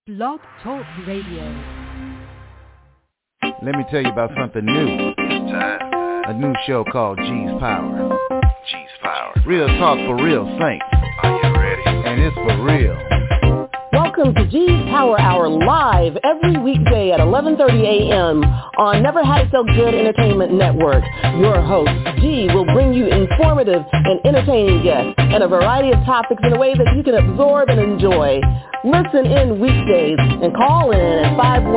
Blog Talk Radio. Let me tell you about something new. It's time. A new show called G's Power. G's Power. Real talk for real saints. Are you ready? And it's for real. Welcome to G's Power Hour live every weekday at 11:30 a.m. on Never Had It So Good Entertainment Network. Your host, G, will bring you informative and entertaining guests and a variety of topics in a way that you can absorb and enjoy. Listen in weekdays and call in at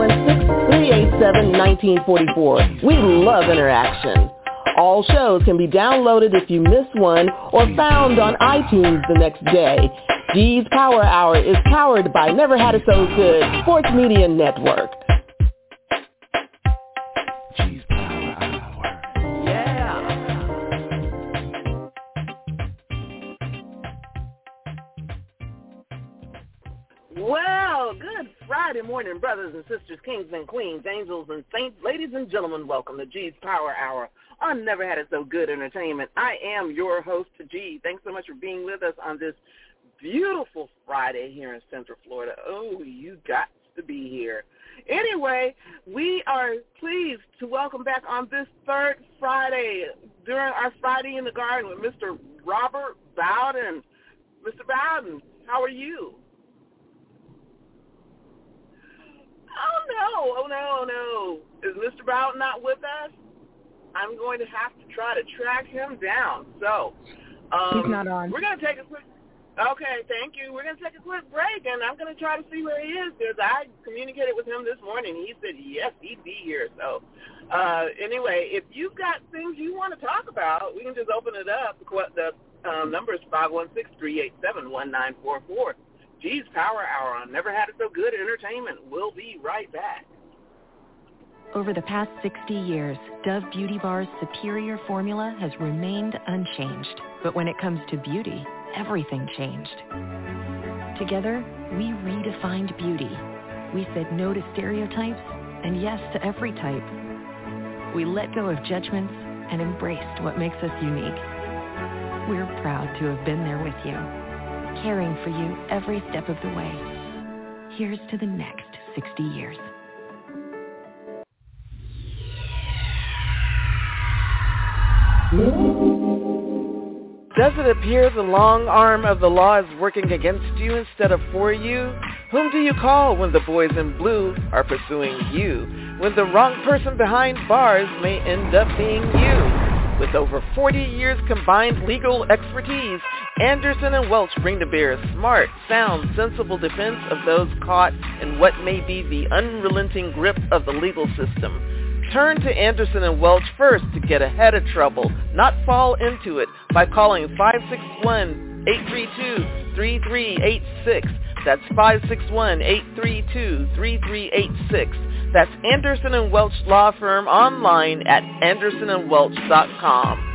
516-387-1944. We love interaction. All shows can be downloaded if you miss one or found on iTunes the next day. G's Power Hour is powered by Never Had It So Good Sports Media Network. G's Power Hour. Yeah. Well, good Friday morning, brothers and sisters, kings and queens, angels and saints, ladies and gentlemen. Welcome to G's Power Hour on Never Had It So Good Entertainment. I am your host, G. Thanks so much for being with us on this beautiful Friday here in Central Florida. Oh, you got to be here. Anyway, we are pleased to welcome back on this third Friday during our Friday in the Garden with Mr. Robert Bowden. Mr. Bowden, how are you? Oh, no. Is Mr. Bowden not with us? I'm going to have to try to track him down. So, He's not on. We're going to take a quick... Okay, thank you. We're going to take a quick break, and I'm going to try to see where he is because I communicated with him this morning. He said, yes, he'd be here. So, anyway, if you've got things you want to talk about, we can just open it up. The number is 516-387-1944. G's Power Hour on Never Had It So Good Entertainment. We'll be right back. Over the past 60 years, Dove Beauty Bar's superior formula has remained unchanged. But when it comes to beauty, everything changed. Together, we redefined beauty. We said no to stereotypes and yes to every type. We let go of judgments and embraced what makes us unique. We're proud to have been there with you, caring for you every step of the way. Here's to the next 60 years. Does it appear the long arm of the law is working against you instead of for you? Whom do you call when the boys in blue are pursuing you? When the wrong person behind bars may end up being you? With over 40 years combined legal expertise, Anderson and Welch bring to bear a smart, sound, sensible defense of those caught in what may be the unrelenting grip of the legal system. Turn to Anderson and Welch first to get ahead of trouble, not fall into it, by calling 561-832-3386. That's 561-832-3386. That's Anderson and Welch Law Firm online at andersonandwelch.com.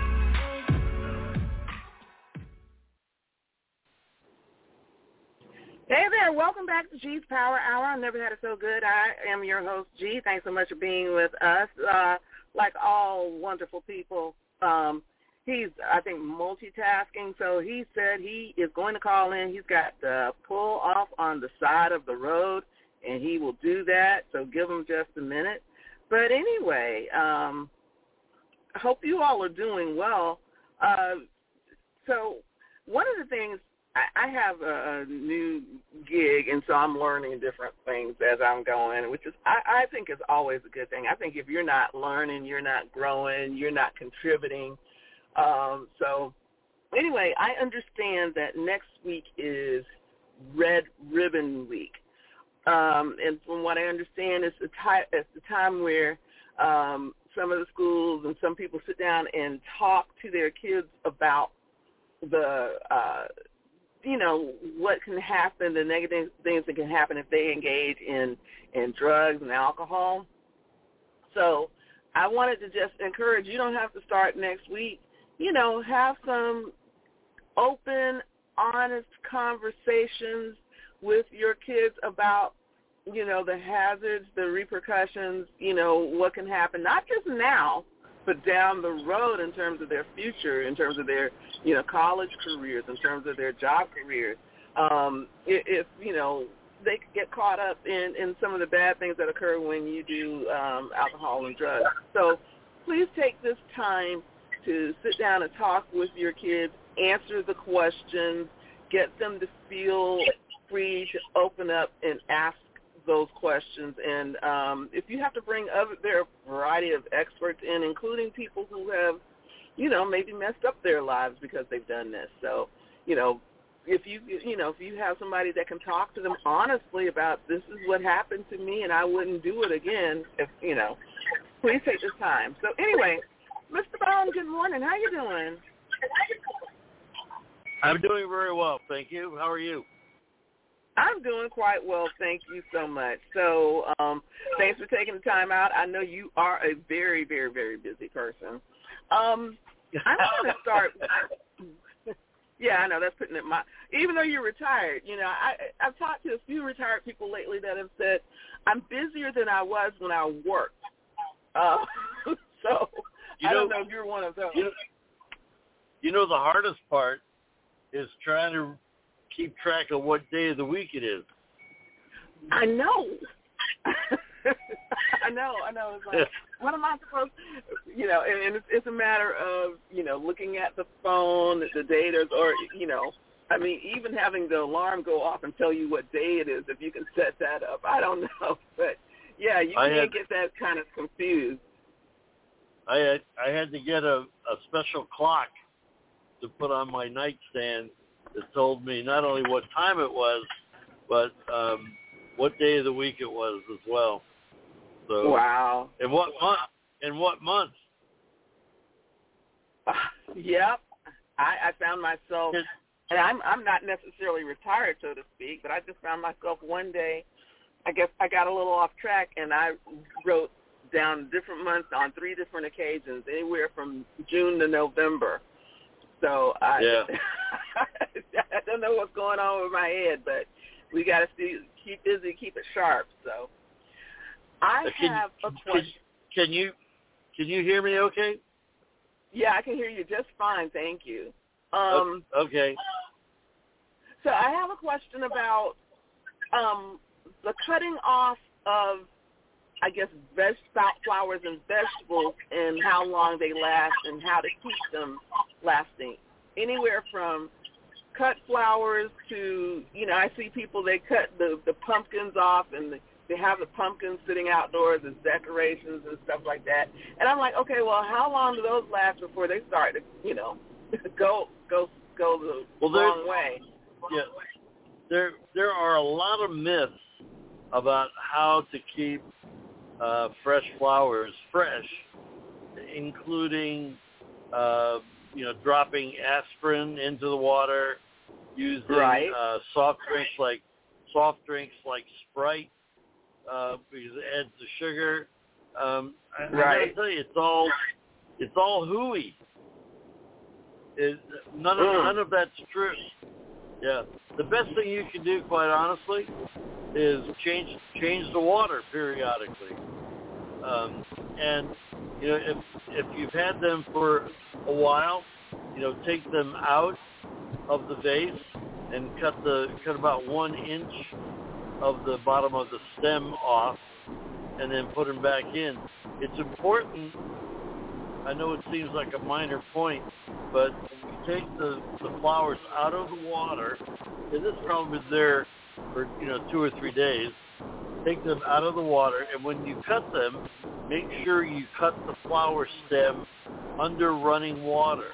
Hey there, welcome back to G's Power Hour. I Never Had It So Good. I am your host, G. Thanks so much for being with us. Like all wonderful people, he's, I think, multitasking. So he said he is going to call in. He's got to pull off on the side of the road, and he will do that. So give him just a minute. But anyway, I hope you all are doing well. So one of the things, I have a new gig, and so I'm learning different things as I'm going, which is I think is always a good thing. I think if you're not learning, you're not growing, you're not contributing. So anyway, I understand that next week is Red Ribbon Week. And from what I understand, it's the time where some of the schools and some people sit down and talk to their kids about the what can happen, the negative things that can happen if they engage in drugs and alcohol. So I wanted to just encourage, you don't have to start next week. Have some open, honest conversations with your kids about, the hazards, the repercussions, what can happen, not just now, but down the road in terms of their future, in terms of their, college careers, in terms of their job careers. If they get caught up in some of the bad things that occur when you do alcohol and drugs. So please take this time to sit down and talk with your kids, answer the questions, get them to feel free to open up and ask those questions. And if you have to bring there are a variety of experts in, including people who have, maybe messed up their lives because they've done this. So, if you have somebody that can talk to them honestly about this is what happened to me and I wouldn't do it again, please take this time. So anyway, Mr. Bone, good morning. How you doing? I'm doing very well, thank you. How are you? I'm doing quite well, thank you so much. So thanks for taking the time out. I know you are a very, very, very busy person. I'm going to start. Yeah, I know that's putting it even though you're retired, I've talked to a few retired people lately that have said, I'm busier than I was when I worked. So I don't know if you're one of those. The hardest part is trying to keep track of what day of the week it is. I know. I know. It's like, what am I supposed to, and it's a matter of, looking at the phone, the data, or, even having the alarm go off and tell you what day it is, if you can set that up. I don't know. But, yeah, you can't get that kind of confused. I had to get a special clock to put on my nightstand that told me not only what time it was, but what day of the week it was as well. So, wow. And what month? And what month? Yep. I found myself, and I'm not necessarily retired, so to speak, but I just found myself one day, I guess I got a little off track, and I wrote down different months on 3 different occasions, anywhere from June to November. So I don't know what's going on with my head, but we got to keep busy, keep it sharp. So I have a question. Can you hear me okay? Yeah, I can hear you just fine, thank you. Okay. So I have a question about the cutting off of, I guess, flowers and vegetables and how long they last and how to keep them lasting. Anywhere from cut flowers to, I see people, they cut the pumpkins off and they have the pumpkins sitting outdoors as decorations and stuff like that. And I'm like, okay, well, how long do those last before they start to, go the wrong way? Yeah. There are a lot of myths about how to keep fresh flowers fresh, including dropping aspirin into the water, using soft drinks like Sprite because it adds the sugar. I gotta tell you, it's all hooey. None of that's true. Yeah, the best thing you can do, quite honestly, is change the water periodically. And if you've had them for a while, take them out of the vase and cut about 1 inch of the bottom of the stem off, and then put them back in. It's important. I know it seems like a minor point, but you take the flowers out of the water, and this problem is there for 2 or 3 days. Take them out of the water, and when you cut them, make sure you cut the flower stem under running water.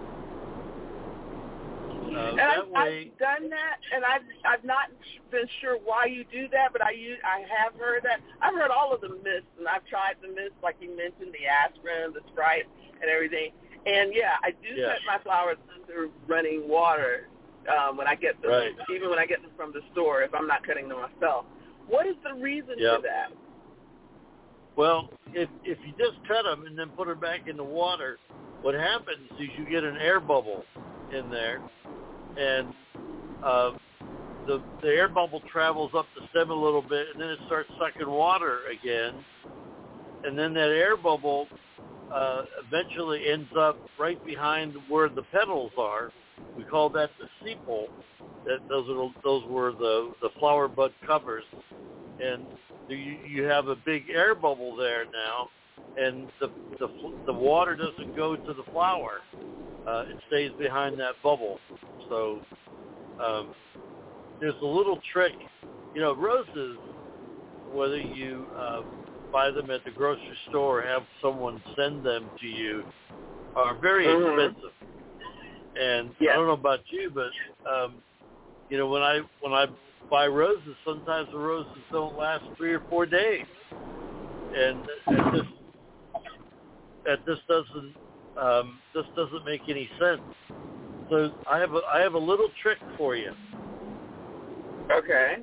I've done that, and I've not been sure why you do that, but I have heard that. I've heard all of the myths, and I've tried the myths, like you mentioned, the aspirin, the Sprite, and everything. And I do cut my flowers under running water when I get them, even when I get them from the store, if I'm not cutting them myself. What is the reason for that? Well, if you just cut them and then put them back in the water, what happens is you get an air bubble in there, and the air bubble travels up the stem a little bit, and then it starts sucking water again, and then that air bubble eventually ends up right behind where the petals are. We call that the sepal, Those were the flower bud covers, and you have a big air bubble there now, and the water doesn't go to the flower. It stays behind that bubble. So there's a little trick. Roses, whether you buy them at the grocery store or have someone send them to you, are very expensive. And I don't know about you, but when I buy roses, sometimes the roses don't last 3 or 4 days, and this doesn't make any sense. So I have a little trick for you. Okay.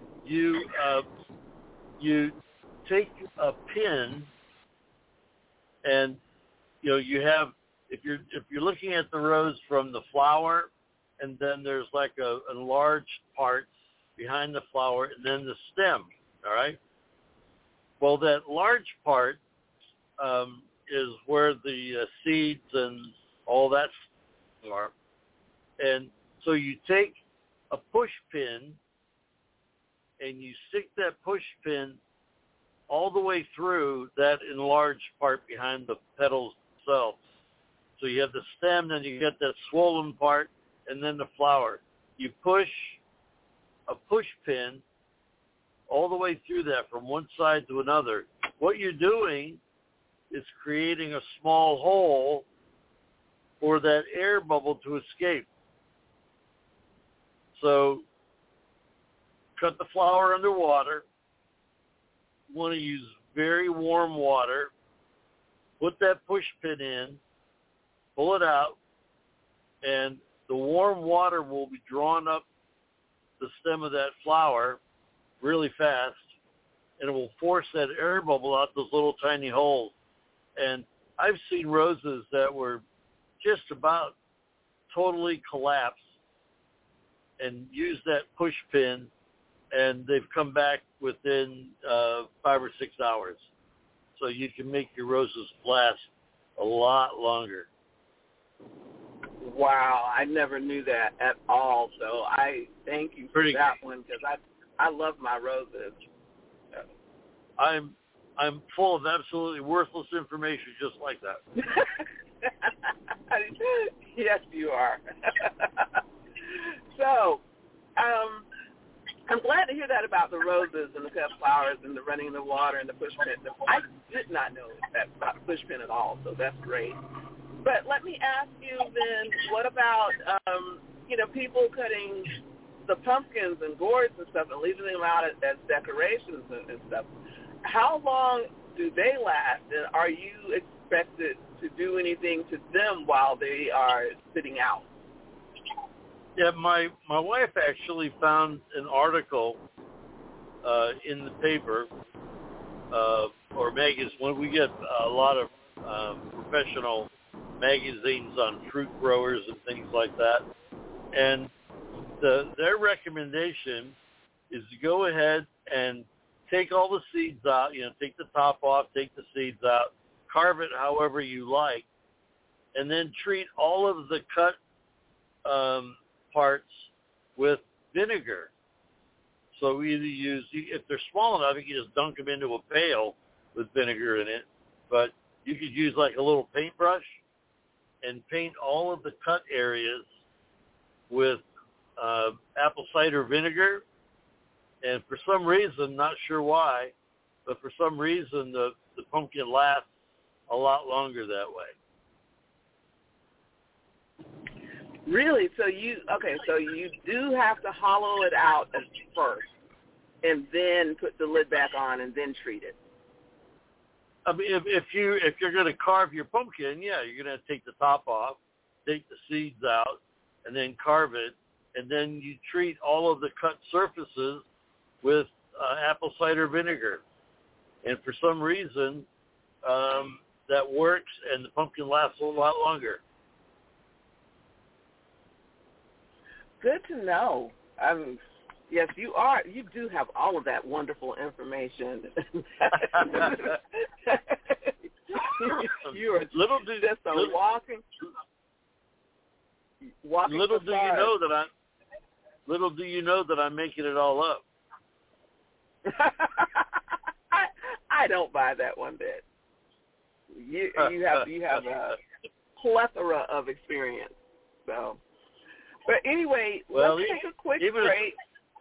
You take a pin, and you have, if you're looking at the rose from the flower, and then there's like a enlarged part behind the flower, and then the stem. All right. Well, that large part is where the seeds and all that are, and so you take a push pin and you stick that push pin all the way through that enlarged part behind the petals themselves. So you have the stem, then you get that swollen part, and then the flower. You push a push pin all the way through that from one side to another. What you're doing is creating a small hole for that air bubble to escape. So cut the flower underwater. You want to use very warm water. Put that push pin in, pull it out, and the warm water will be drawn up the stem of that flower really fast, and it will force that air bubble out those little tiny holes. And I've seen roses that were just about totally collapsed and used that push pin, and they've come back within 5 or 6 hours. So you can make your roses last a lot longer. Wow, I never knew that at all. So I thank you for that one, because I love my roses. I'm full of absolutely worthless information just like that. Yes, you are. So, I'm glad to hear that about the roses and the cut flowers and the running in the water and the push pin. I did not know that about the push pin at all, so that's great. But let me ask you then, what about, people cutting the pumpkins and gourds and stuff and leaving them out as decorations and stuff? How long do they last, and are you expected to do anything to them while they are sitting out? Yeah, my wife actually found an article in the paper or magazine. When we get a lot of professional magazines on fruit growers and things like that, and their recommendation is to go ahead and take all the seeds out, take the top off, take the seeds out, carve it however you like, and then treat all of the cut parts with vinegar. So either use, if they're small enough, you can just dunk them into a pail with vinegar in it, but you could use like a little paintbrush and paint all of the cut areas with apple cider vinegar. And for some reason, not sure why, but for some reason the pumpkin lasts a lot longer that way. Really? So you do have to hollow it out at first, and then put the lid back on, and then treat it. I mean, if you're going to carve your pumpkin, yeah, you're going to take the top off, take the seeds out, and then carve it, and then you treat all of the cut surfaces with apple cider vinegar. And for some reason, that works, and the pumpkin lasts a lot longer. Good to know. Yes, you are. You do have all of that wonderful information. You are little just a walking. Little do you know that little do you know that I'm making it all up. I don't buy that one bit. You have a plethora of experience. So, but anyway, let's take a quick break.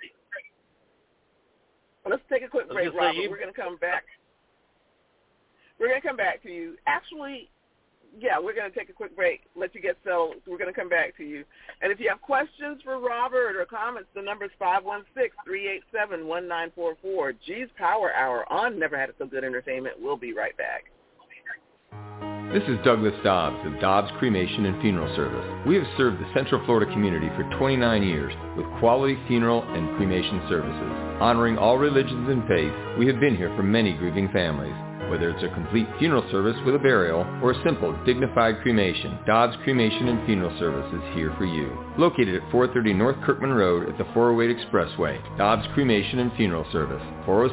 Let's take a quick break, Robert. We're going to come back. We're going to come back to you. Actually, yeah, we're going to take a quick break, let you get settled. We're going to come back to you. And if you have questions for Robert or comments, the number is 516-387-1944. G's Power Hour on Never Had It So Good Entertainment. We'll be right back. This is Douglas Dobbs of Dobbs Cremation and Funeral Service. We have served the Central Florida community for 29 years with quality funeral and cremation services. Honoring all religions and faiths, we have been here for many grieving families. Whether it's a complete funeral service with a burial or a simple, dignified cremation, Dobbs Cremation and Funeral Service is here for you. Located at 430 North Kirkman Road at the 408 Expressway, Dobbs Cremation and Funeral Service,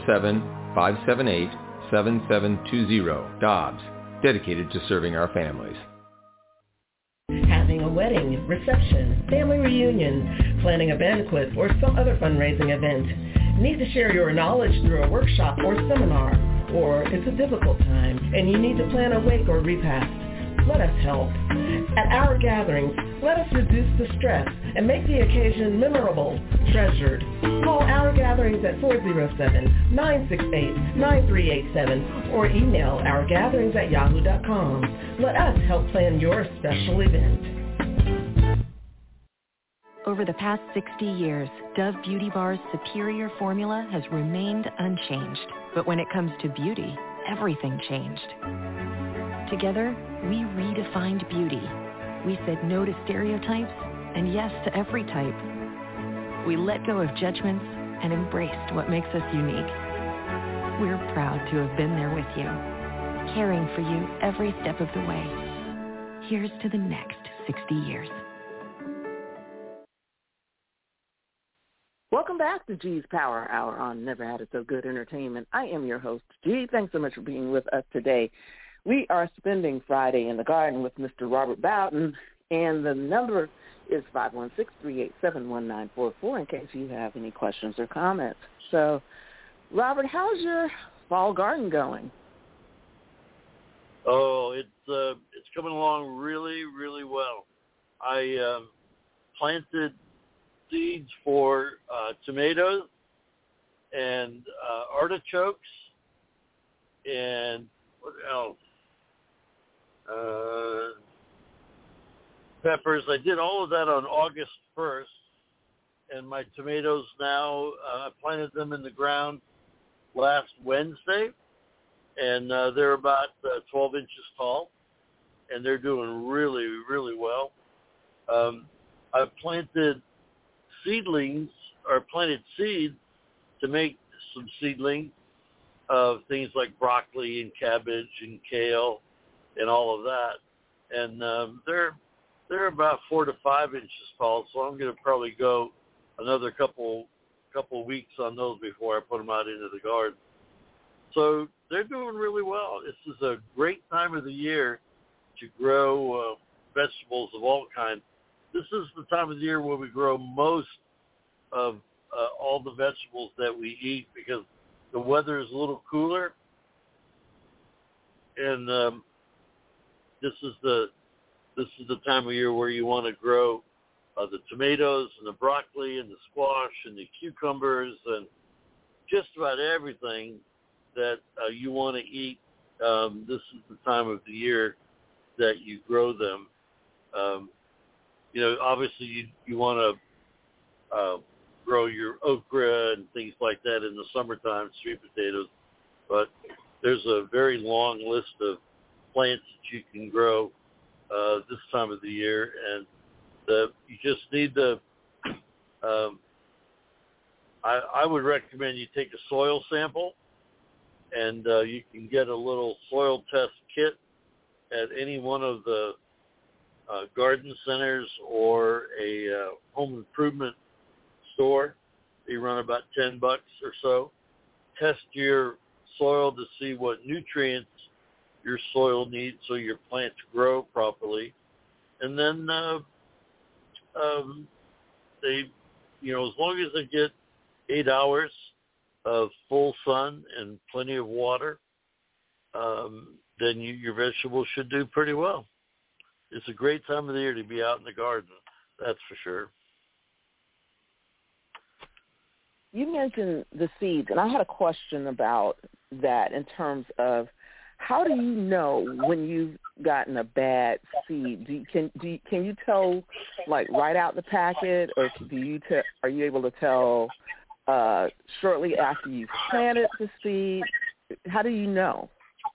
407-578-7720. Dobbs, dedicated to serving our families. Having a wedding, reception, family reunion, planning a banquet, or some other fundraising event. Need to share your knowledge through a workshop or seminar, or it's a difficult time and you need to plan a wake or repast. Let us help. At our gatherings, let us reduce the stress and make the occasion memorable, treasured. Call our gatherings at 407-968-9387 or email ourgatherings@yahoo.com. Let us help plan your special event. Over the past 60 years, Dove Beauty Bar's superior formula has remained unchanged. But when it comes to beauty, everything changed. Together, we redefined beauty. We said no to stereotypes and yes to every type. We let go of judgments and embraced what makes us unique. We're proud to have been there with you, caring for you every step of the way. Here's to the next 60 years. Welcome back to G's Power Hour on Never Had It So Good Entertainment. I am your host, G. Thanks so much for being with us today. We are spending Friday in the Garden with Mr. Robert Bowden, and the number is 516-387-1944 in case you have any questions or comments. So, Robert, how's your fall garden going? Oh, it's coming along really, really well. I planted seeds for tomatoes and artichokes and what else? Peppers. I did all of that on August 1st, and my tomatoes now, I planted them in the ground last Wednesday, and they're about 12 inches tall, and they're doing really, really well. I've planted seedlings, or planted seeds to make some seedlings of things like broccoli and cabbage and kale and all of that. And they're about 4 to 5 inches tall, so I'm going to probably go another couple weeks on those before I put them out into the garden. So they're doing really well. This is a great time of the year to grow vegetables of all kinds. This is the time of the year where we grow most of all the vegetables that we eat because the weather is a little cooler, and this is the time of year where you want to grow the tomatoes and the broccoli and the squash and the cucumbers and just about everything that you want to eat. This is the time of the year that you grow them. Obviously you want to grow your okra and things like that in the summertime, sweet potatoes. But there's a very long list of plants that you can grow this time of the year, and you just need to. I would recommend you take a soil sample, and you can get a little soil test kit at any one of the garden centers or a home improvement store. They run about $10 or so. Test your soil to see what nutrients your soil needs so your plants grow properly. And then they as long as they get 8 hours of full sun and plenty of water, then your vegetables should do pretty well. It's a great time of the year to be out in the garden, that's for sure. You mentioned the seeds, and I had a question about that in terms of how do you know when you've gotten a bad seed? Can you tell, like, right out the packet, or are you able to tell shortly after you've planted the seed? How do you know?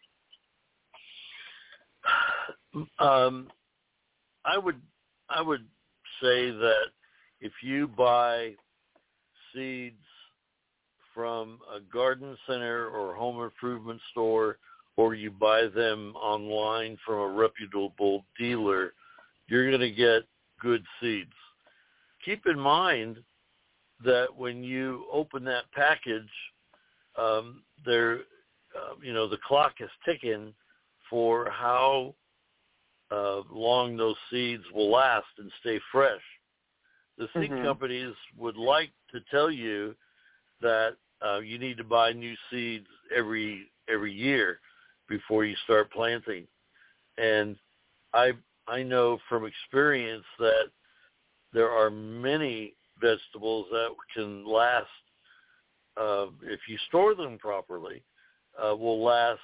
I would say that if you buy seeds from a garden center or home improvement store, or you buy them online from a reputable dealer, you're going to get good seeds. Keep in mind that when you open that package, the clock is ticking for how long those seeds will last and stay fresh. The seed companies would like to tell you that you need to buy new seeds every year before you start planting. And I know from experience that there are many vegetables that can last, if you store them properly, will last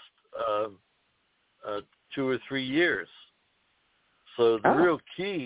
2 or 3 years. So the real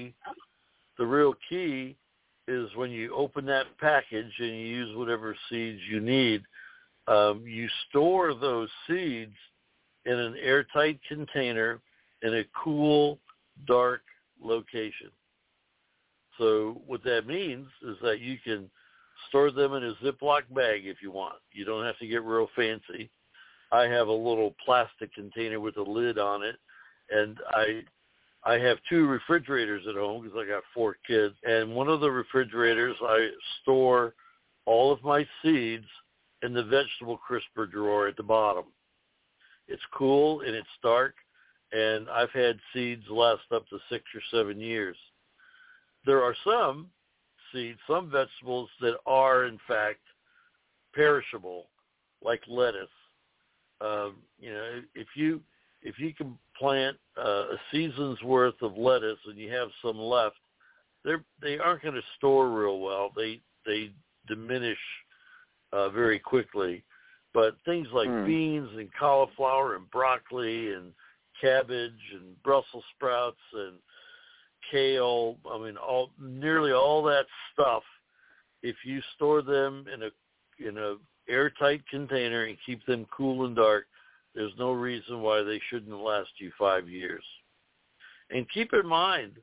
key is when you open that package and you use whatever seeds you need, you store those seeds in an airtight container in a cool, dark location. So what that means is that you can store them in a Ziploc bag if you want. You don't have to get real fancy. I have a little plastic container with a lid on it, and I have 2 refrigerators at home because I got 4 kids. And one of the refrigerators, I store all of my seeds in the vegetable crisper drawer at the bottom. It's cool and it's dark, and I've had seeds last up to 6 or 7 years. There are some seeds, some vegetables that are, in fact, perishable, like lettuce. If you can plant a season's worth of lettuce and you have some left, they aren't going to store real well. They diminish very quickly. But things like beans and cauliflower and broccoli and cabbage and Brussels sprouts and kale, nearly all that stuff, if you store them in a airtight container and keep them cool and dark, there's no reason why they shouldn't last you 5 years. And keep in mind,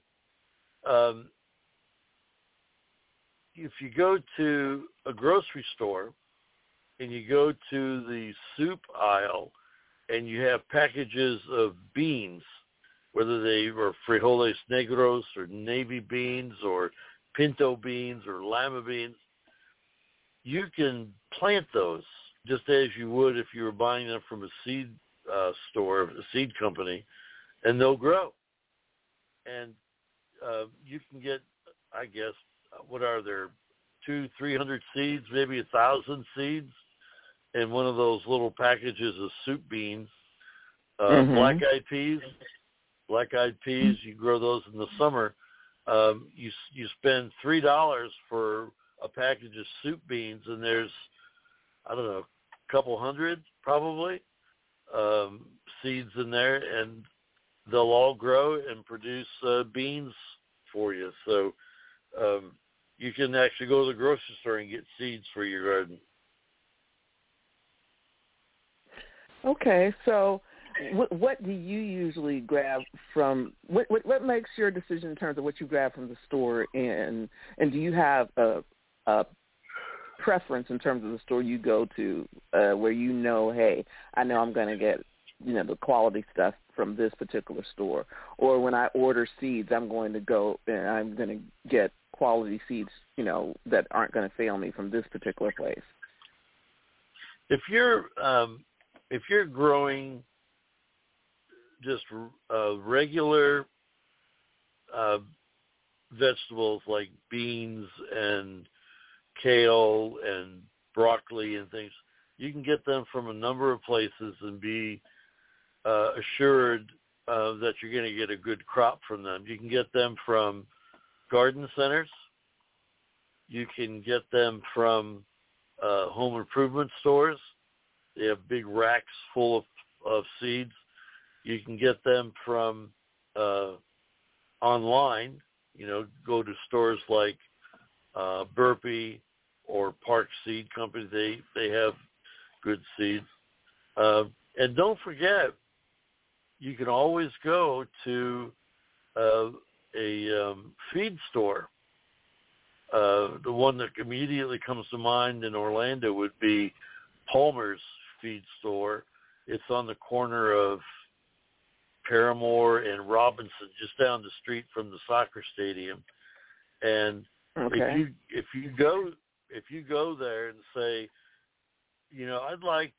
if you go to a grocery store and you go to the soup aisle and you have packages of beans, whether they are frijoles negros or navy beans or pinto beans or lima beans, you can plant those just as you would if you were buying them from a seed store, a seed company, and they'll grow. And you can get, I guess, what are there, 200-300 seeds, maybe 1,000 seeds in one of those little packages of soup beans. Black-eyed peas, you grow those in the summer. You spend $3 for a package of soup beans, and there's, I don't know, a couple hundred probably seeds in there, and they'll all grow and produce beans for you. So you can actually go to the grocery store and get seeds for your garden. Okay, so what do you usually grab from, what makes your decision in terms of what you grab from the store, and do you have a preference in terms of the store you go to where you know, hey, I know I'm going to get, the quality stuff from this particular store, or when I order seeds, I'm going to go and I'm going to get quality seeds, that aren't going to fail me from this particular place? If you're growing just regular vegetables like beans and kale and broccoli and things. You can get them from a number of places and be assured that you're going to get a good crop from them. You can get them from garden centers. You can get them from home improvement stores. They have big racks full of seeds. You can get them from online. Go to stores like Burpee or Park Seed Company. They have good seeds. And don't forget, you can always go to a feed store. The one that immediately comes to mind in Orlando would be Palmer's Feed Store. It's on the corner of Paramore and Robinson, just down the street from the soccer stadium. And if you go there and say, I'd like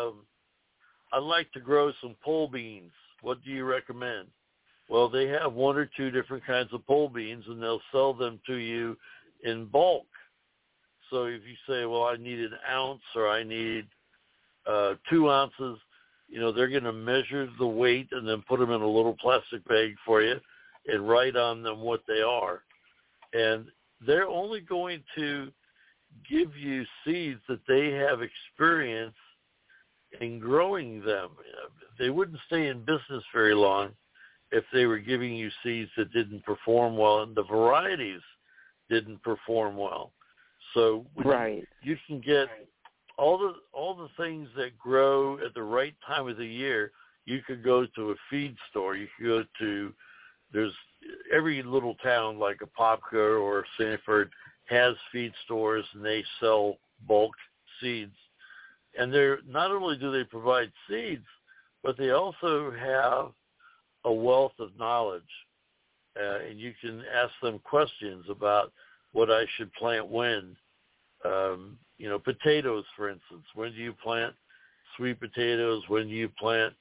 to grow some pole beans. What do you recommend? Well, they have one or two different kinds of pole beans, and they'll sell them to you in bulk. So if you say, well, I need an ounce or I need 2 ounces, they're going to measure the weight and then put them in a little plastic bag for you and write on them what they are. And they're only going to give you seeds that they have experience in growing them. They wouldn't stay in business very long if they were giving you seeds that didn't perform well and the varieties didn't perform well. So you can get all the things that grow at the right time of the year. You could go to a feed store. You could go to, there's every little town like Apopka or Sanford has feed stores, and they sell bulk seeds. And they're not only do they provide seeds, but they also have a wealth of knowledge. And you can ask them questions about what I should plant when. Potatoes, for instance. When do you plant sweet potatoes? When do you plant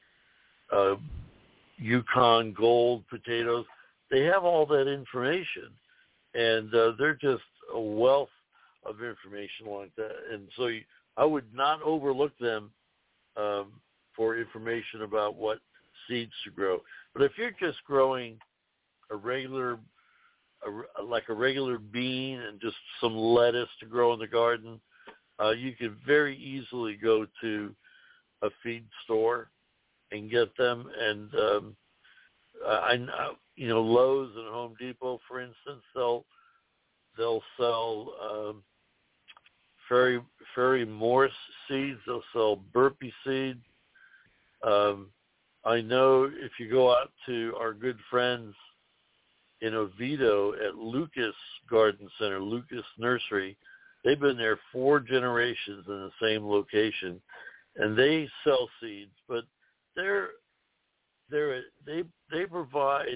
Yukon Gold potatoes? They have all that information, and they're just a wealth of information like that. And so I would not overlook them for information about what seeds to grow. But if you're just growing a regular bean and just some lettuce to grow in the garden, you could very easily go to a feed store and get them. And Lowe's and Home Depot, for instance, they'll sell Ferry Morse seeds. They'll sell Burpee seeds. I know if you go out to our good friends in Oviedo at Lucas Garden Center, Lucas Nursery, they've been there 4 generations in the same location, and they sell seeds, but they provide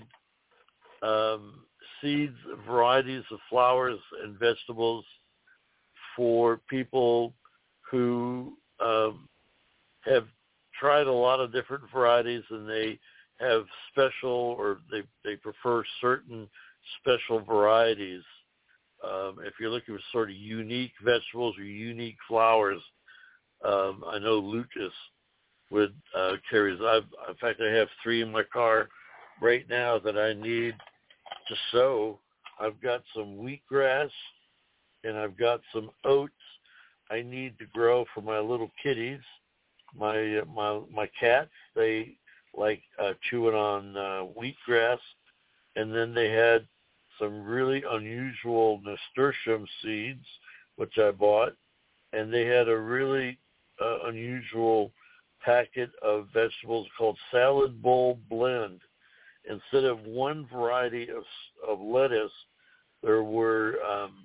seeds, varieties of flowers and vegetables for people who have tried a lot of different varieties, and they have special, or they prefer certain special varieties. If you're looking for sort of unique vegetables or unique flowers, I know Lucas would carry. In fact, I have 3 in my car right now that I need to sow. I've got some wheatgrass, and I've got some oats I need to grow for my little kitties. My cats, they like chewing on wheatgrass, and then they had some really unusual nasturtium seeds, which I bought, and they had a really unusual packet of vegetables called Salad Bowl Blend. Instead of one variety of lettuce, there were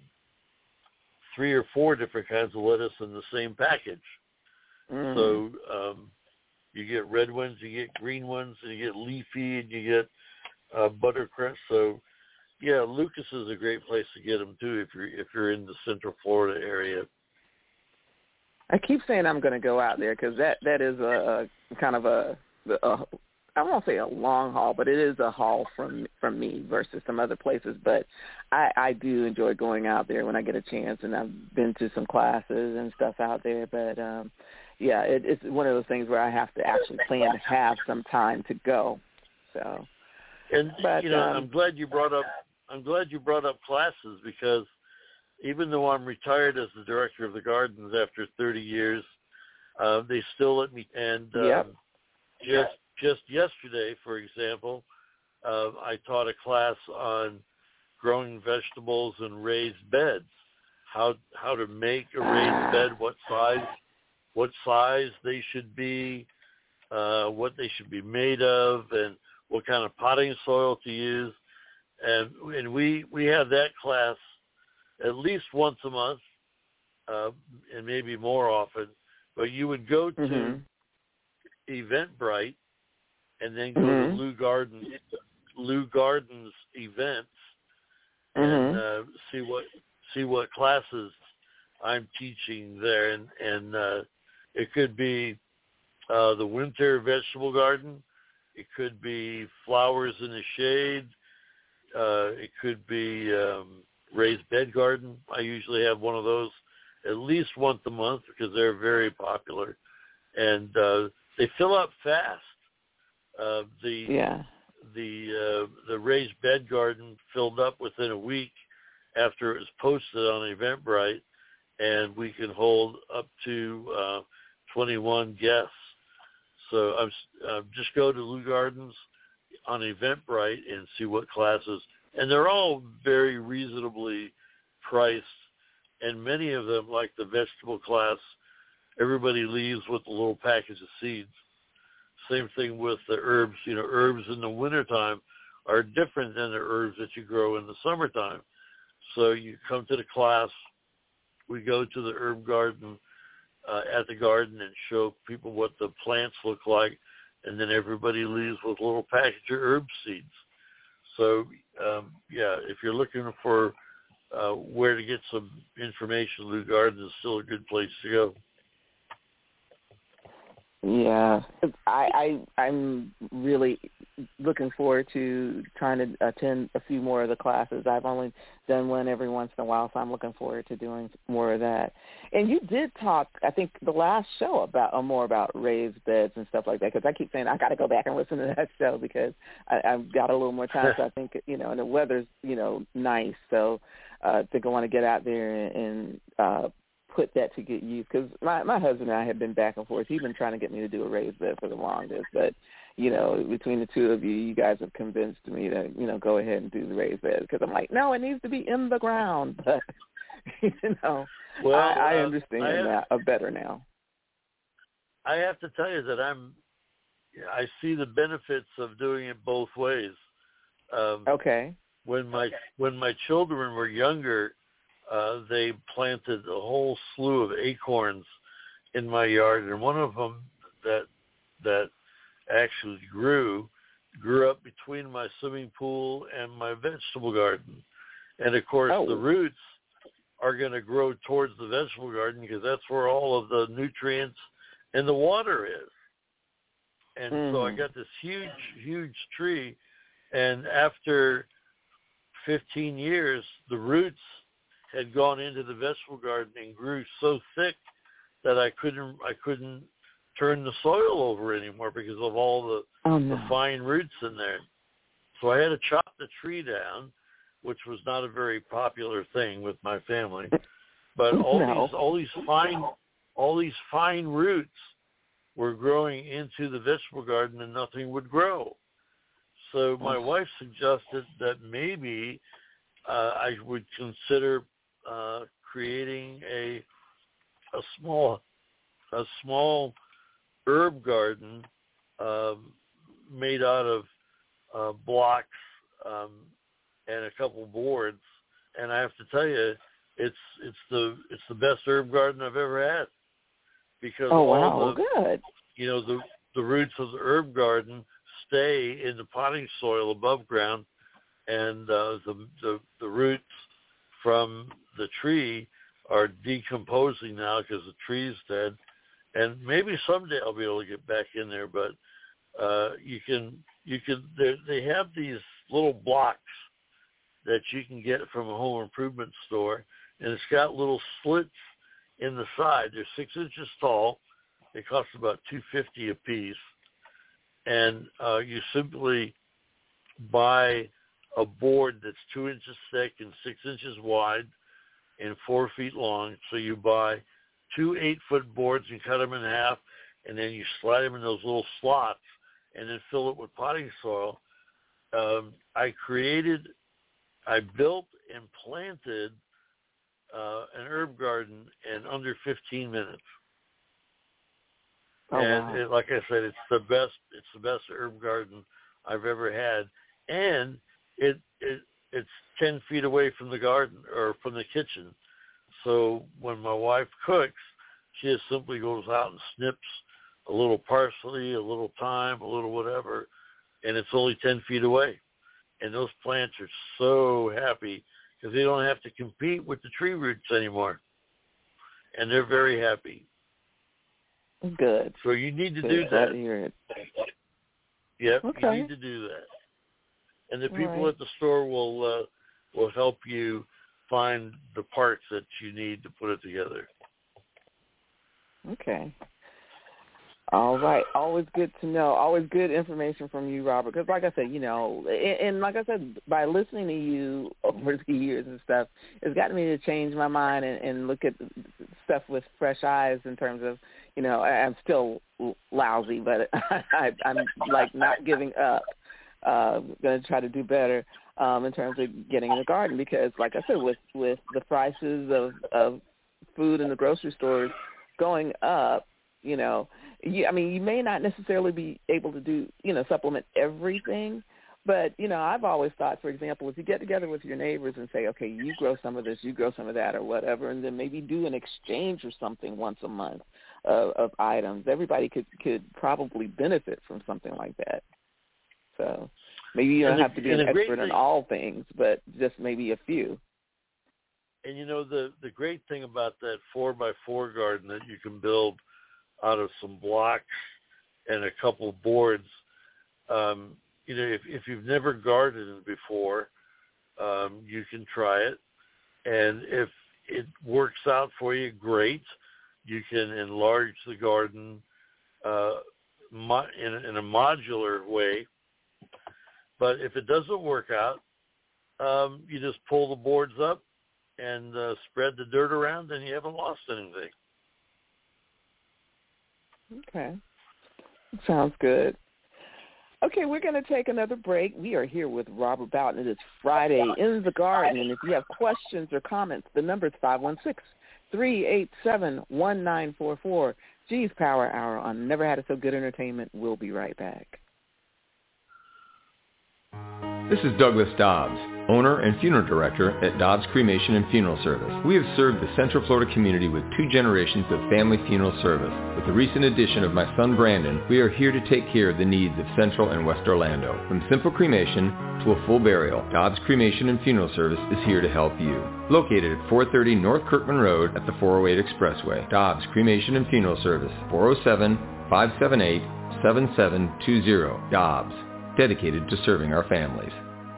3 or 4 different kinds of lettuce in the same package. Mm. So you get red ones, you get green ones, and you get leafy, and you get buttercrust. So, yeah, Lucas is a great place to get them too if you're in the Central Florida area. I keep saying I'm going to go out there because that is a kind of a I won't say a long haul, but it is a haul from me versus some other places. But I do enjoy going out there when I get a chance, and I've been to some classes and stuff out there. But yeah, it's one of those things where I have to actually plan to have some time to go. So, but, I'm glad you brought up classes, because even though I'm retired as the director of the gardens after 30 years, they still let me. And just yesterday, for example, I taught a class on growing vegetables in raised beds, how to make a raised bed, what size they should be, what they should be made of, and what kind of potting soil to use. And we have that class at least once a month, and maybe more often. But you would go to Eventbrite and then go to Lou Gardens events and see what classes I'm teaching there, and it could be the winter vegetable garden, it could be flowers in the shade, it could be raised bed garden. I usually have one of those at least once a month because they're very popular, and they fill up fast. The raised bed garden filled up within a week after it was posted on Eventbrite, and we can hold up to 21 guests. So just go to Lou Gardens on Eventbrite and see what classes, and they're all very reasonably priced, and many of them, like the vegetable class, everybody leaves with a little package of seeds. Same thing with the herbs. Herbs in the wintertime are different than the herbs that you grow in the summertime. So you come to the class, we go to the herb garden at the garden and show people what the plants look like, and then everybody leaves with a little package of herb seeds. So, if you're looking for where to get some information, Lou Gardens is still a good place to go. Yeah, I'm really looking forward to trying to attend a few more of the classes. I've only done one every once in a while, so I'm looking forward to doing more of that. And you did talk, I think, the last show about more about raised beds and stuff like that, because I keep saying I got to go back and listen to that show because I've got a little more time. So I think, and the weather's, nice. So I think I want to get out there and put that to get used, because my husband and I have been back and forth. He's been trying to get me to do a raised bed for the longest, but between the two of you guys have convinced me to go ahead and do the raised bed, because I'm like, no, it needs to be in the ground. But well, I understand that better now. I have to tell you that I see the benefits of doing it both ways. Okay. When my children were younger, they planted a whole slew of acorns in my yard, and one of them that actually grew up between my swimming pool and my vegetable garden. And of course, the roots are going to grow towards the vegetable garden because that's where all of the nutrients and the water is. And so I got this huge tree, and after 15 years, the roots had gone into the vegetable garden and grew so thick that I couldn't turn the soil over anymore because of all the fine roots in there. So I had to chop the tree down, which was not a very popular thing with my family. But all these fine roots were growing into the vegetable garden, and nothing would grow. So my wife suggested that maybe I would consider creating a small herb garden made out of blocks and a couple boards. And I have to tell you, it's the best herb garden I've ever had, because good. The roots of the herb garden stay in the potting soil above ground, and the roots from the tree are decomposing now because the tree's dead. And maybe someday I'll be able to get back in there, but They have these little blocks that you can get from a home improvement store, and it's got little slits in the side. They're 6 inches tall. They cost about $2.50 a piece, and you simply buy a board that's 2 inches thick and 6 inches wide and 4 feet long. So you buy 2 8-foot boards and cut them in half, and then you slide them in those little slots and then fill it with potting soil. I built and planted an herb garden in under 15 minutes. Oh, and wow. like I said, it's the best herb garden I've ever had. And it's 10 feet away from the garden or from the kitchen. So when my wife cooks, she just simply goes out and snips a little parsley, a little thyme, a little whatever, and it's only 10 feet away. And those plants are so happy because they don't have to compete with the tree roots anymore. And they're very happy. Good. So you need to Good. do that. Yep, okay. You need to do that. And the people right. at the store will help you find the parts that you need to put it together. Okay. All right. Always good to know. Always good information from you, Robert. Because like I said, and like I said, by listening to you over the years and stuff, it's gotten me to change my mind and look at stuff with fresh eyes in terms of, I'm still lousy, but I'm like not giving up. Going to try to do better in terms of getting in the garden because, like I said, with the prices of food in the grocery stores going up, you may not necessarily be able to do, supplement everything. But, I've always thought, for example, if you get together with your neighbors and say, okay, you grow some of this, you grow some of that or whatever, and then maybe do an exchange or something once a month of items, everybody could probably benefit from something like that. So maybe you don't have to be an expert in all things, but just maybe a few. And, the great thing about that 4x4 garden that you can build out of some blocks and a couple of boards, if you've never gardened before, you can try it. And if it works out for you, great. You can enlarge the garden in a modular way. But if it doesn't work out, you just pull the boards up and spread the dirt around, and you haven't lost anything. Okay. Sounds good. Okay, we're going to take another break. We are here with Robert Boughton. It is Friday in the Garden, and if you have questions or comments, the number is 516-387-1944. G's Power Hour on Never Had It So Good Entertainment. We'll be right back. This is Douglas Dobbs, owner and funeral director at Dobbs Cremation and Funeral Service. We have served the Central Florida community with 2 generations of family funeral service. With the recent addition of my son Brandon, we are here to take care of the needs of Central and West Orlando. From simple cremation to a full burial, Dobbs Cremation and Funeral Service is here to help you. Located at 430 North Kirkman Road at the 408 Expressway. Dobbs Cremation and Funeral Service, 407-578-7720. Dobbs, dedicated to serving our families.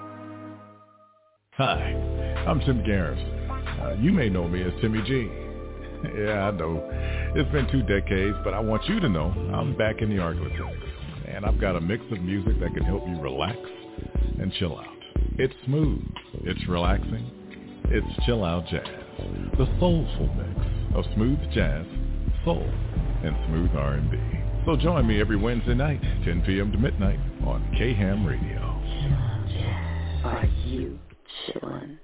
Hi, I'm Tim Garrison. You may know me as Timmy G. Yeah, I know. It's been 2 decades, but I want you to know I'm back in the Arklatex. And I've got a mix of music that can help you relax and chill out. It's smooth. It's relaxing. It's chill out jazz. The soulful mix of smooth jazz, soul, and smooth R&B. So join me every Wednesday night, 10 p.m. to midnight on KHAM Radio. Are you chillin'?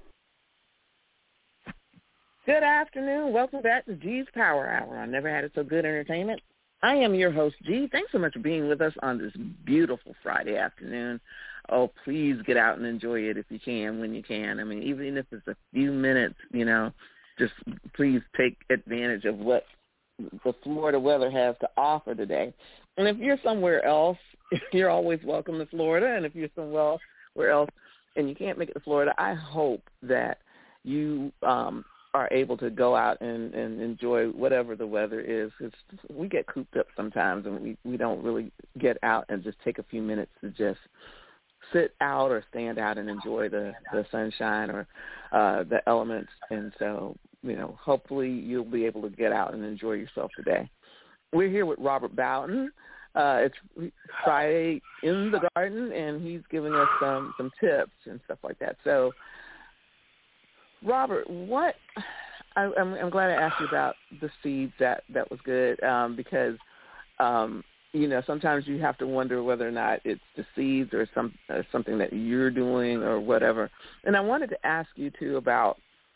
Good afternoon. Welcome back to G's Power Hour on Never Had It So Good Entertainment. I am your host, G. Thanks so much for being with us on this beautiful Friday afternoon. Oh, please get out and enjoy it if you can, when you can. I mean, even if it's a few minutes, just please take advantage of what the Florida weather has to offer today. And if you're somewhere else, you're always welcome to Florida. And if you're somewhere else and you can't make it to Florida, I hope that you are able to go out and enjoy whatever the weather is. We get cooped up sometimes, and we don't really get out and just take a few minutes to just sit out or stand out and enjoy the sunshine or the elements. And so, hopefully you'll be able to get out and enjoy yourself today. We're here with Robert Bowden. It's Friday in the Garden, and he's giving us some tips and stuff like that. So, Robert, I'm glad I asked you about the seeds. That was good because sometimes you have to wonder whether or not it's the seeds or something that you're doing or whatever. And I wanted to ask you too about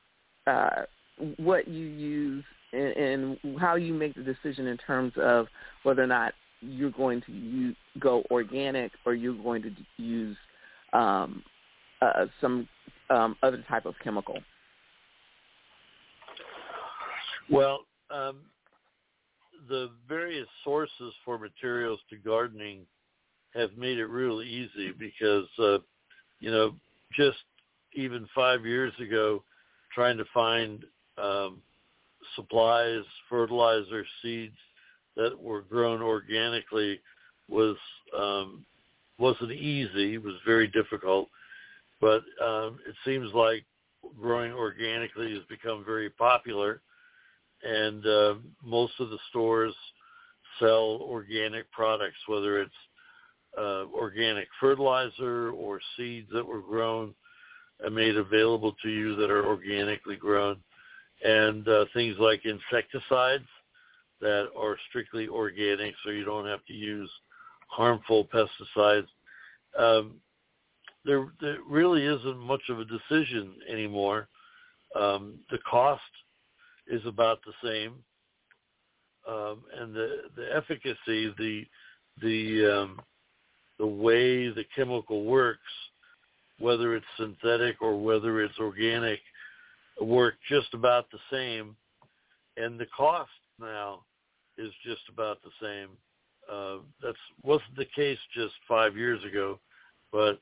what you use and how you make the decision in terms of whether or not you're going to go organic or you're going to use some other type of chemical. Well, the various sources for materials to gardening have made it really easy because, just even 5 years ago, trying to find supplies, fertilizer, seeds that were grown organically wasn't easy. It was very difficult. But it seems like growing organically has become very popular. And most of the stores sell organic products, whether it's organic fertilizer or seeds that were grown and made available to you that are organically grown, and things like insecticides that are strictly organic, so you don't have to use harmful pesticides. There really isn't much of a decision anymore. The cost is about the same, and the efficacy, the way the chemical works, whether it's synthetic or whether it's organic, work just about the same, and the cost now is just about the same. That wasn't the case just 5 years ago, but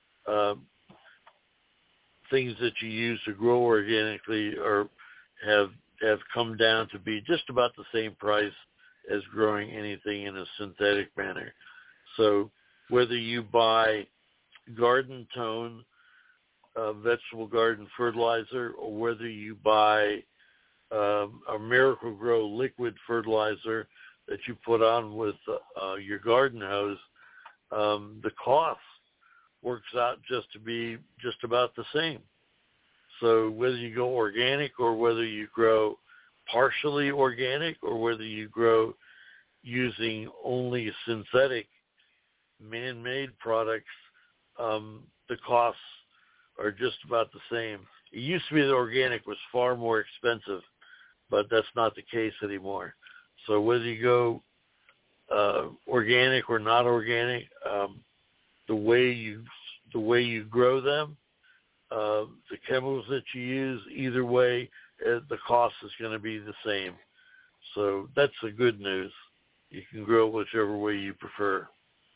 things that you use to grow organically have come down to be just about the same price as growing anything in a synthetic manner. So whether you buy Garden Tone, vegetable garden fertilizer, or whether you buy a Miracle-Gro liquid fertilizer that you put on with your garden hose, the cost works out just to be just about the same. So whether you go organic or whether you grow partially organic or whether you grow using only synthetic man-made products, the costs are just about the same. It used to be that organic was far more expensive, but that's not the case anymore. So whether you go organic or not organic, the way you grow them, the chemicals that you use, either way, the cost is going to be the same. So that's the good news. You can grow whichever way you prefer.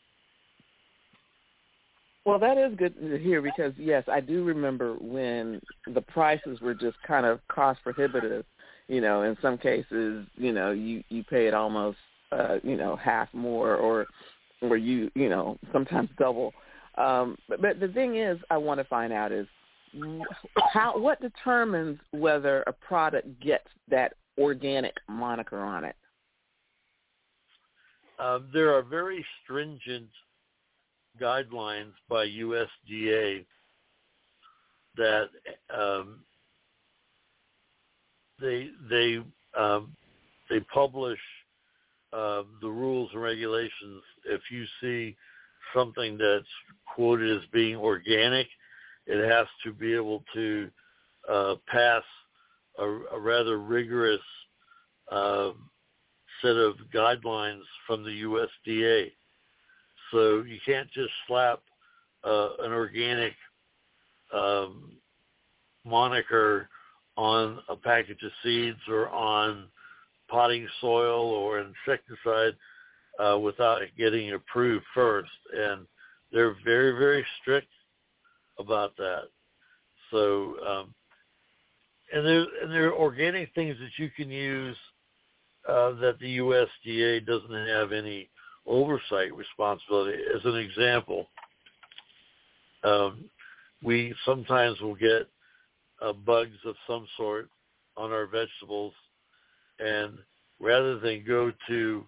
Well, that is good to hear because, yes, I do remember when the prices were just kind of cost prohibitive. In some cases, you pay it almost, half more or you sometimes double. But the thing is, I want to find out is what determines whether a product gets that organic moniker on it? There are very stringent guidelines by USDA that they publish the rules and regulations. If you see something that's quoted as being organic, it has to be able to pass a rather rigorous set of guidelines from the USDA. So you can't just slap an organic moniker on a package of seeds or on potting soil or insecticide without it getting approved first. And they're very, very strict about that. So there are organic things that you can use that the USDA doesn't have any oversight responsibility. As an example, we sometimes will get bugs of some sort on our vegetables, and rather than go to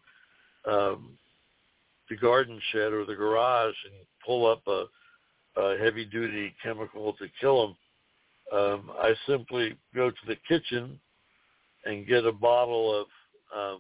the garden shed or the garage and pull up a heavy-duty chemical to kill them, I simply go to the kitchen and get a bottle of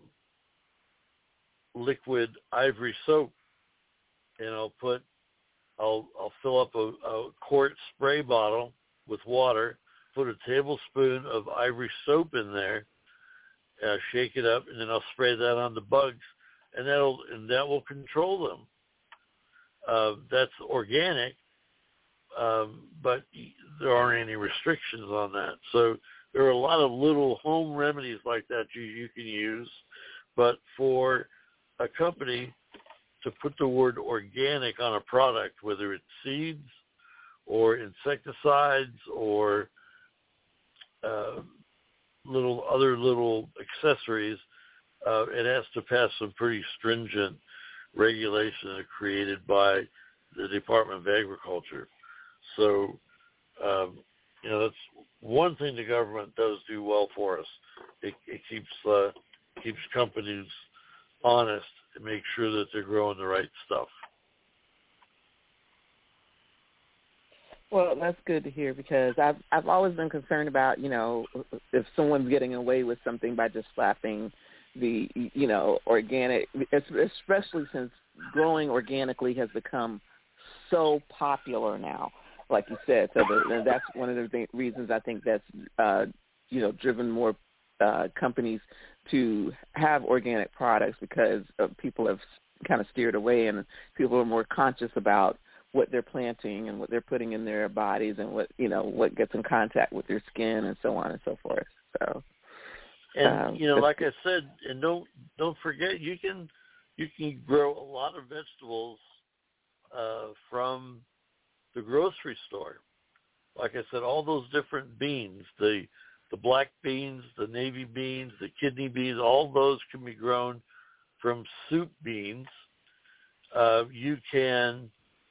liquid ivory soap, and I'll fill up a quart spray bottle with water, put a tablespoon of ivory soap in there, shake it up, and then I'll spray that on the bugs, and that will control them. That's organic, but there aren't any restrictions on that. So there are a lot of little home remedies like that you can use, but for a company to put the word organic on a product, whether it's seeds or insecticides or little accessories, it has to pass some pretty stringent regulations created by the Department of Agriculture. So, that's one thing the government does do well for us. It keeps companies honest and make sure that they're growing the right stuff. Well, that's good to hear, because I've always been concerned about, if someone's getting away with something by just slapping the, organic, especially since growing organically has become so popular now, like you said. So that's one of the reasons I think that's, driven more companies to have organic products, because people have kind of steered away, and people are more conscious about what they're planting and what they're putting in their bodies, and what gets in contact with their skin, and so on and so forth. So, and like I said, and don't forget, you can grow a lot of vegetables from the grocery store. Like I said, all those different beans, the black beans, the navy beans, the kidney beans, all those can be grown from soup beans. You can,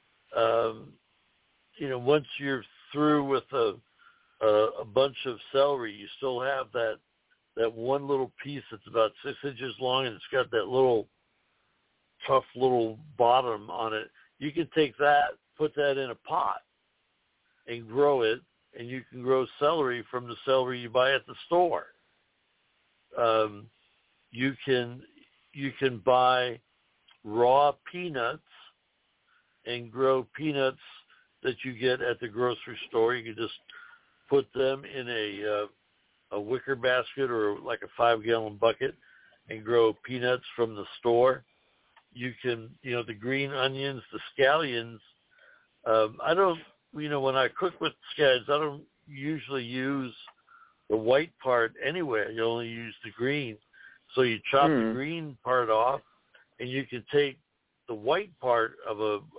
once you're through with a bunch of celery, you still have that one little piece that's about 6 inches long, and it's got that little tough little bottom on it. You can take that, put that in a pot, and grow it, and you can grow celery from the celery you buy at the store. You can buy raw peanuts and grow peanuts that you get at the grocery store. You can just put them in a wicker basket or like a 5-gallon bucket and grow peanuts from the store. You can, the green onions, the scallions. I don't, when I cook with scallions, I don't usually use the white part anyway. You only use the green. So you chop the green part off, and you can take the white part of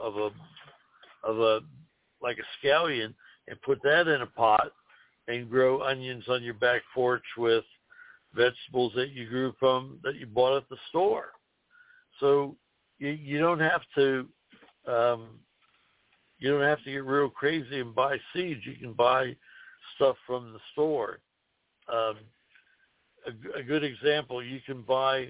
a like a scallion and put that in a pot and grow onions on your back porch with vegetables that you grew from that you bought at the store. So you don't have to get real crazy and buy seeds. You can buy stuff from the store. A good example, you can buy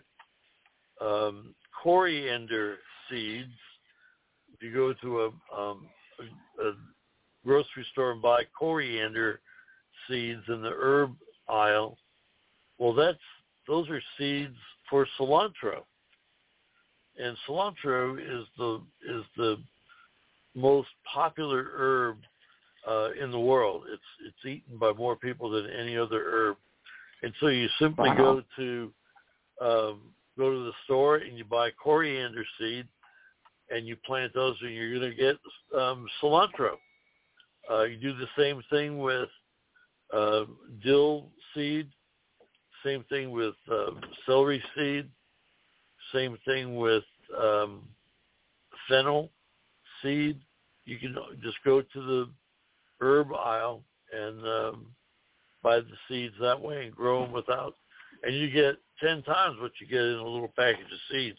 coriander seeds. If you go to a grocery store and buy coriander seeds in the herb aisle, well, those are seeds for cilantro, and cilantro is the most popular herb in the world. It's eaten by more people than any other herb, and so you simply go to the store and you buy coriander seed, and you plant those, and you're going to get cilantro. You do the same thing with dill seed, same thing with celery seed, same thing with fennel seed. You can just go to the herb aisle and buy the seeds that way and grow them without, and you get 10 times what you get in a little package of seeds.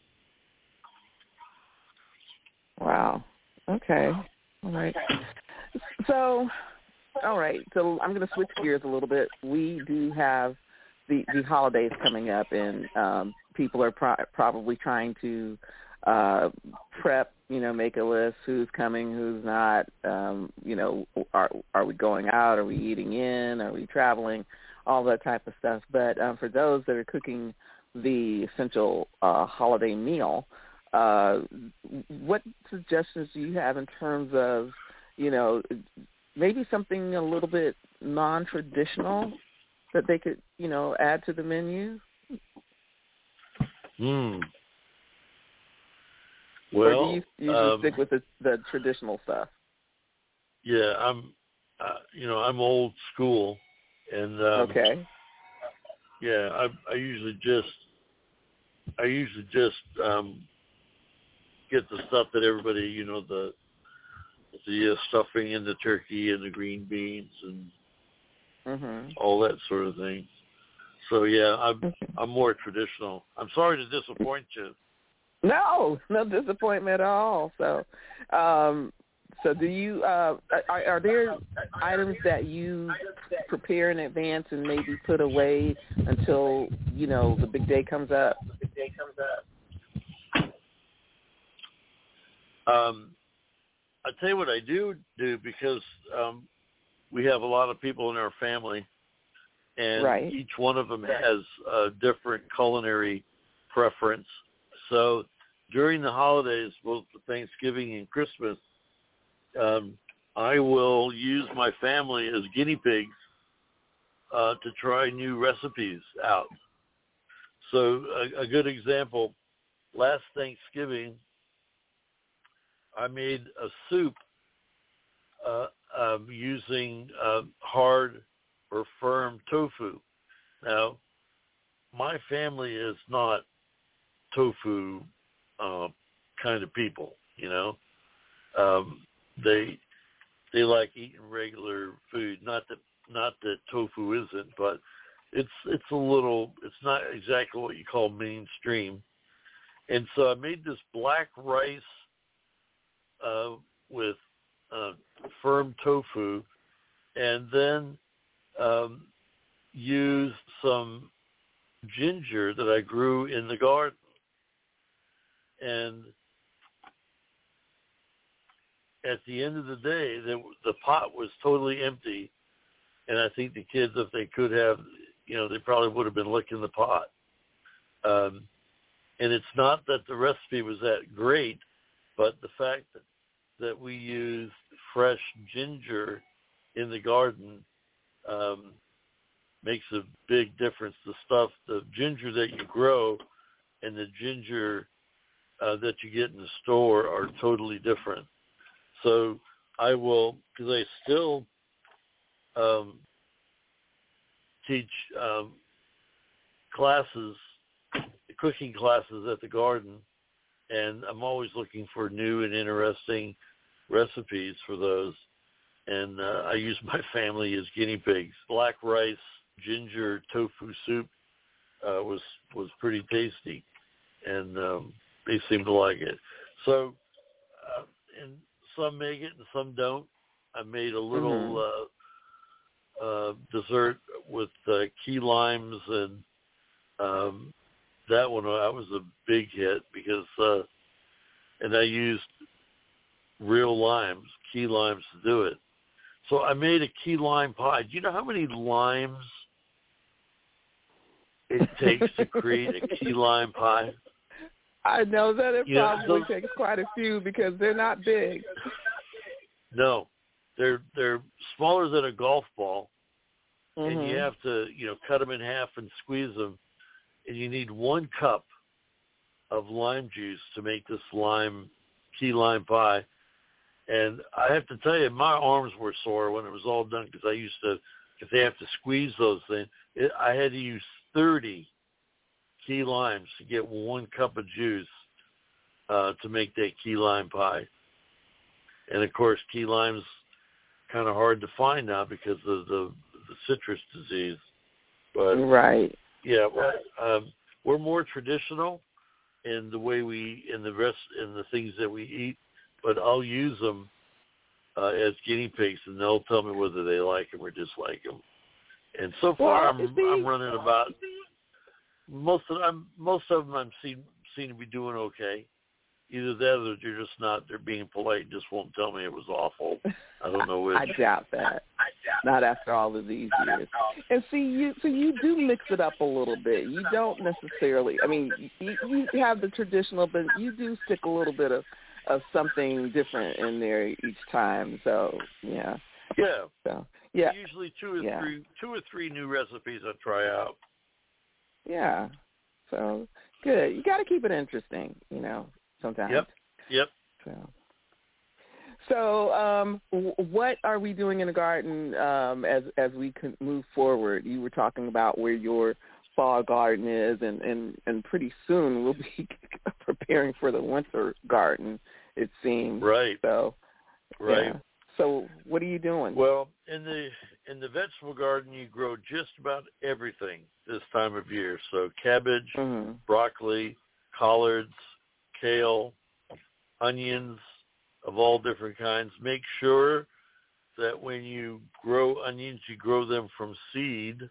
Wow. Okay. All right. So I'm going to switch gears a little bit. We do have the holidays coming up, and people are probably trying to prep, make a list, who's coming, who's not, are we going out, are we eating in, are we traveling, all that type of stuff. But for those that are cooking the essential holiday meal, what suggestions do you have in terms of, maybe something a little bit non-traditional that they could, add to the menu? Well, or do you usually stick with the traditional stuff? Yeah, I'm old school, and okay. Yeah, I usually just get the stuff that everybody, the stuffing and the turkey and the green beans and all that sort of thing. So yeah, I'm more traditional. I'm sorry to disappoint you. No disappointment at all. So, so do you? Are there items that you prepare in advance and maybe put away until the big day comes up? I tell you what I do because we have a lot of people in our family, and each one of them has a different culinary preference. So during the holidays, both Thanksgiving and Christmas, I will use my family as guinea pigs to try new recipes out. So a good example, last Thanksgiving, I made a soup using hard or firm tofu. Now, my family is not tofu kind of people, They like eating regular food. Not that tofu isn't, but it's not exactly what you call mainstream. And so I made this black rice with firm tofu, and then used some ginger that I grew in the garden. And at the end of the day, the pot was totally empty, and I think the kids, if they could have, they probably would have been licking the pot. And it's not that the recipe was that great, but the fact that we used fresh ginger in the garden makes a big difference. The ginger that you grow and the ginger that you get in the store are totally different. So I will, because I still teach cooking classes at the garden, and I'm always looking for new and interesting recipes for those. And I use my family as guinea pigs. Black rice, ginger, tofu soup was pretty tasty, and they seem to like it. So, and some make it and some don't. I made a little dessert with key limes, and that was a big hit because, and I used real limes, key limes to do it. So I made a key lime pie. Do you know how many limes it takes to create a key lime pie? I know that it probably takes quite a few because they're not big. No, they're smaller than a golf ball, and you have to cut them in half and squeeze them, and you need 1 cup of lime juice to make this key lime pie. And I have to tell you, my arms were sore when it was all done because if they have to squeeze those things, I had to use 30 key limes to get 1 cup of juice to make that key lime pie. And of course, key lime's kind of hard to find now because of the citrus disease. But right. Yeah, well, we're more traditional in the way in the things that we eat, but I'll use them as guinea pigs, and they'll tell me whether they like them or dislike them. And so far, I'm running about most of them. I'm seem to be doing okay. Either that, or they're just not. They're being polite and just won't tell me it was awful. I don't know which. I doubt that. Not after all of these years. And see, you do mix it up a little bit. You don't necessarily. I mean, you have the traditional, but you do stick a little bit of something different in there each time. So yeah. Yeah. So yeah. Usually two or three new recipes I try out. Yeah. So good. You got to keep it interesting, sometimes. Yep. So what are we doing in the garden as we can move forward? You were talking about where your fall garden is, and pretty soon we'll be preparing for the winter garden, it seems. Right. So, right. Yeah. So what are you doing? Well, in the vegetable garden, you grow just about everything this time of year. So cabbage, broccoli, collards, kale, onions of all different kinds. Make sure that when you grow onions, you grow them from seed,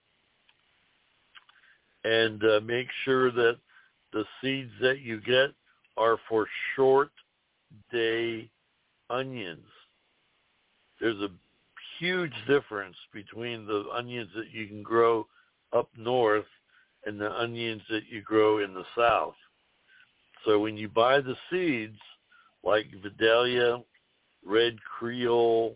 and make sure that the seeds that you get are for short day onions. There's a huge difference between the onions that you can grow up north and the onions that you grow in the south. So when you buy the seeds, like Vidalia, Red Creole,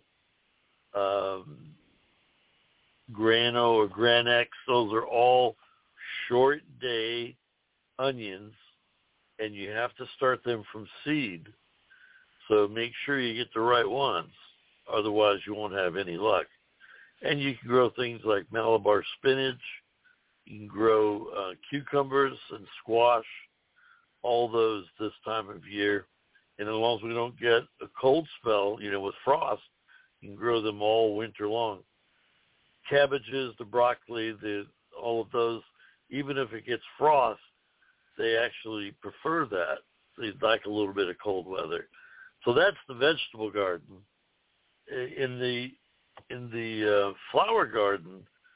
Grano or Granex, those are all short day onions, and you have to start them from seed. So make sure you get the right ones. Otherwise, you won't have any luck. And you can grow things like Malabar spinach. You can grow cucumbers and squash, all those this time of year. And as long as we don't get a cold spell, with frost, you can grow them all winter long. Cabbages, the broccoli, all of those, even if it gets frost, they actually prefer that. They like a little bit of cold weather. So that's the vegetable garden. In the flower garden,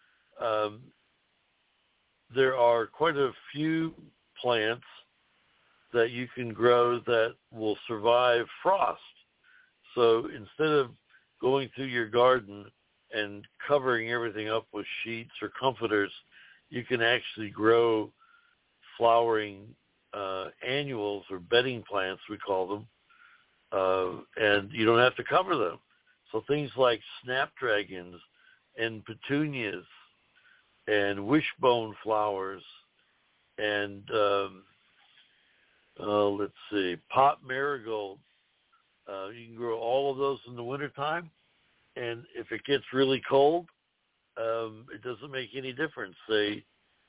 there are quite a few plants that you can grow that will survive frost. So instead of going through your garden and covering everything up with sheets or comforters, you can actually grow flowering annuals or bedding plants, we call them, and you don't have to cover them. So things like snapdragons and petunias and wishbone flowers and pot marigolds. You can grow all of those in the wintertime, and if it gets really cold, it doesn't make any difference. They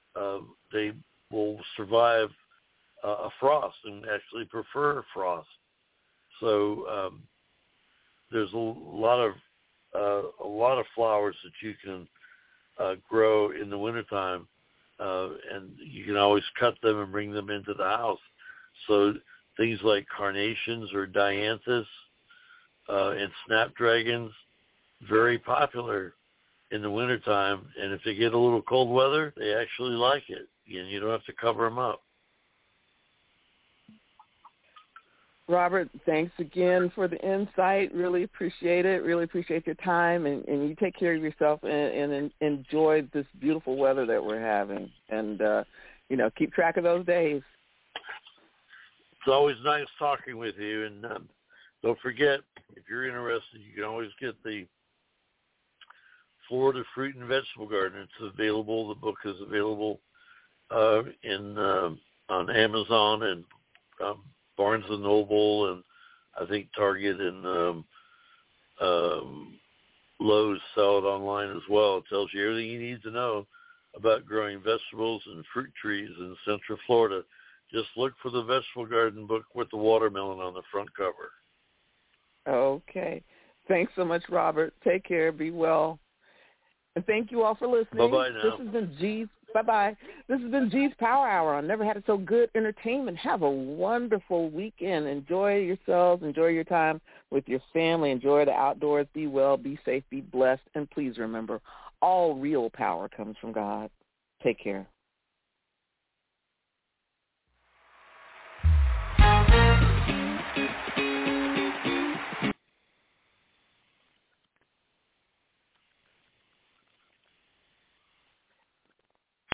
will survive a frost and actually prefer frost. So there's a lot of flowers that you can grow in the wintertime, and you can always cut them and bring them into the house. So things like carnations or dianthus and snapdragons, very popular in the wintertime. And if they get a little cold weather, they actually like it. And you don't have to cover them up. Robert, thanks again for the insight. Really appreciate it. Really appreciate your time. And you take care of yourself and enjoy this beautiful weather that we're having. And, keep track of those days. It's always nice talking with you. And don't forget, if you're interested, you can always get the Florida Fruit and Vegetable Garden. It's available. The book is available on Amazon and Barnes & Noble, and I think Target and Lowe's sell it online as well. It tells you everything you need to know about growing vegetables and fruit trees in Central Florida. Just look for the Vegetable Garden book with the watermelon on the front cover. Okay. Thanks so much, Robert. Take care. Be well. Thank you all for listening. Bye-bye now. This has been G's. Bye-bye. This has been G's Power Hour on Never Had It So Good Entertainment. Have a wonderful weekend. Enjoy yourselves. Enjoy your time with your family. Enjoy the outdoors. Be well. Be safe. Be blessed. And please remember, all real power comes from God. Take care.